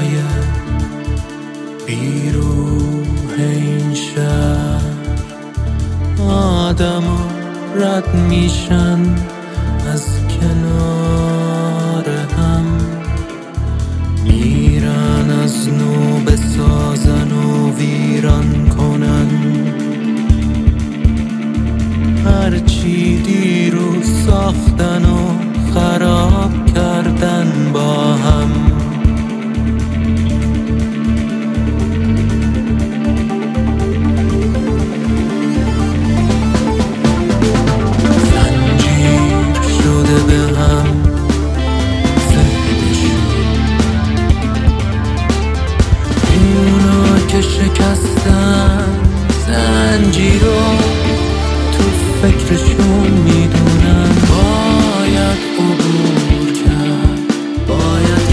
های بیروح این شهر آدم ها رد میشن از کنار هم، میرن از نو بسازن و ویران کنن هرچی دیروز ساختن و خراب کردن با هم. زنجیر شده به هم ذهنشون، اونا که شکستن زنجیر رو تو فکرشون میدونن باید عبور کرد، باید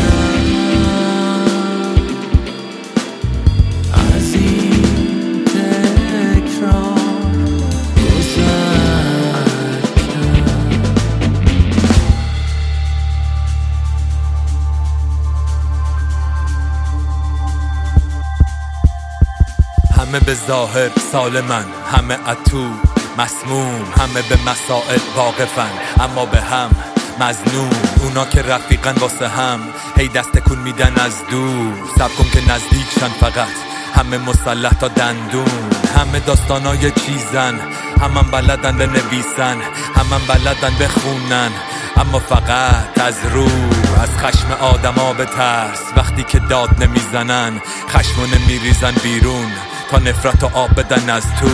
از این تکرار گذر کرد. همه به ظاهر سالمن، همه اتو مسموم، همه به مسائل واقفن اما به هم مظنون. اونا که رفیقن واسه هم هی دست تکون میدن از دور، صبر کن که نزدیکشن فقط همه مسلح تا دندون. همه داستانای چیزن، همم بلدن بنویسن، همم بلدن بخونن اما فقط از رو، از خشم آدما بترس وقتی که داد نمیزنن، خشمو نمیریزن بیرون تا نفرت و آب بدن از تو.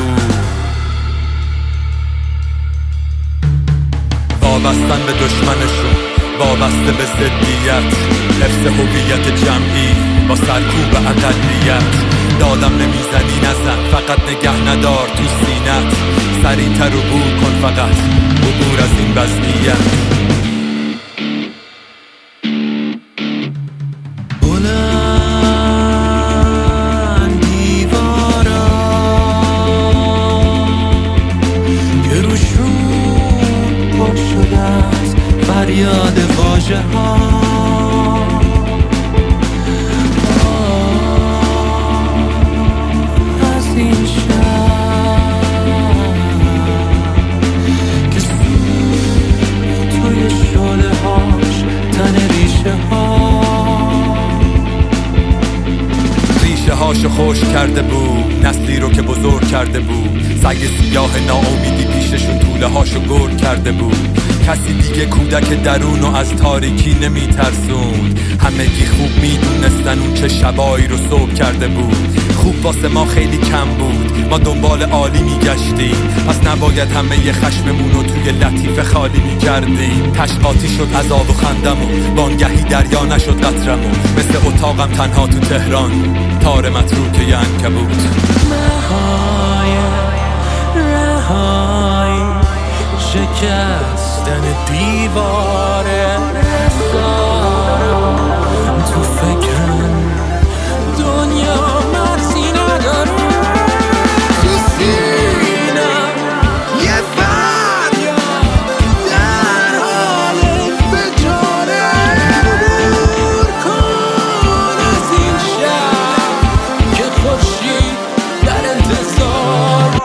وابستن به دشمنشون، وابسته به ضدیت، حفظ هویت جمعی با سرکوب اقلیت. دادم نمیزنی نزن، فقط نگه ندار تو سینت، سریعتر عبور کن فقط عبور از این وضعیت. فریاد واژه ها از این شهر که توی شعله هاش تن ریشه هاشو خوش کرده بود، نسلی رو که بزرگ کرده بود، سگ سیاه ناامیدی پیششون طوله هاشو گرد کرده بود. کسی دیگه کودک درونو از تاریکی نمیترسوند، همگی خوب میدونستن اون چه شبایی رو صبح کرده بود. خوب واسه ما خیلی کم بود، ما دنبال عالی میگشتیم، پس نباید همه خشممونو توی لطیفه خالی میکردیم. تشقاطی شد عذاب و خندمون، وانگهی دریا نشد قطرمون، مثل اتاقم تنها تو تهران تار متروک یه عنکبوت. رهای شکستن دیوار تو فکرم دنیا مرزی نداره، تو سینم یه فریاد در حال فجاره. عبور کن از این شهر که خورشید در انتظار.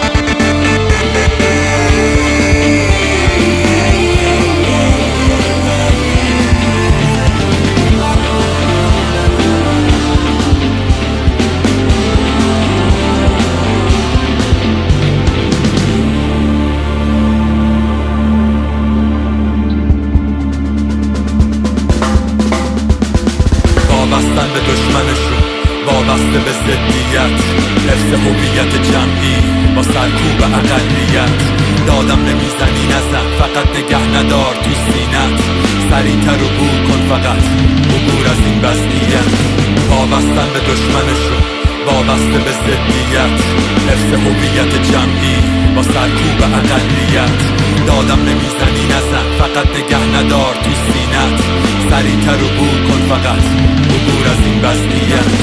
وابستن به دشمنشون، وابسته به ضدیت، حفظ هویت جمعی با سرکوب اقلیت. دادم نمیزنی نزن، فقط نگه ندار تو سینت، سریعتر عبور کن فقط عبور از این وضعیت. وابستن به دشمنشون، وابسته به ضدیت، حفظ هویت جمعی با سرکوب اقلیت. دادم نمیزنی نزن، فقط نگه ندار تو سینت، سریعتر عبور کن فقط عبور از این وضعیت.